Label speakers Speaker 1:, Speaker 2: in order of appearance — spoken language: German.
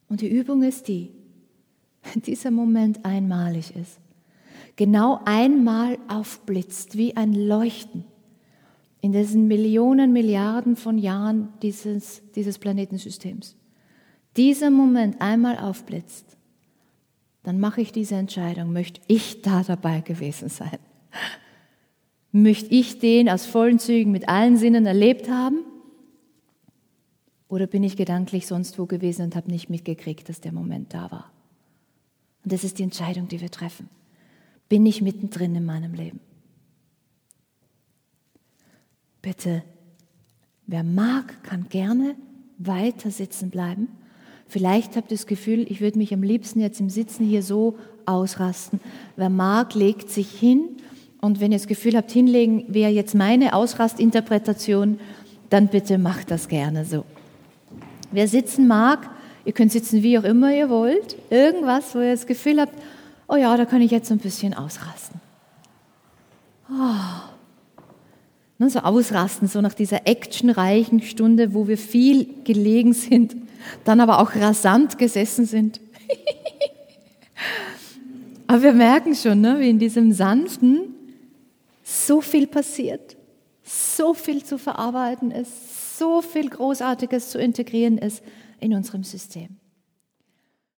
Speaker 1: Und die Übung ist die, wenn dieser Moment einmalig ist, genau einmal aufblitzt wie ein Leuchten in diesen Millionen, Milliarden von Jahren dieses Planetensystems. Dieser Moment einmal aufblitzt, dann mache ich diese Entscheidung, möchte ich da dabei gewesen sein? Möchte ich den aus vollen Zügen mit allen Sinnen erlebt haben? Oder bin ich gedanklich sonst wo gewesen und habe nicht mitgekriegt, dass der Moment da war? Und das ist die Entscheidung, die wir treffen. Bin ich mittendrin in meinem Leben? Bitte, wer mag, kann gerne weiter sitzen bleiben. Vielleicht habt ihr das Gefühl, ich würde mich am liebsten jetzt im Sitzen hier so ausrasten. Wer mag, legt sich hin. Und wenn ihr das Gefühl habt, hinlegen wäre jetzt meine Ausrastinterpretation, dann bitte macht das gerne so. Wer sitzen mag, ihr könnt sitzen, wie auch immer ihr wollt. Irgendwas, wo ihr das Gefühl habt, oh ja, da kann ich jetzt so ein bisschen ausrasten. So ausrasten, so nach dieser actionreichen Stunde, wo wir viel gelegen sind, dann aber auch rasant gesessen sind. Aber wir merken schon, ne, wie in diesem Sanften so viel passiert, so viel zu verarbeiten ist, so viel Großartiges zu integrieren ist in unserem System.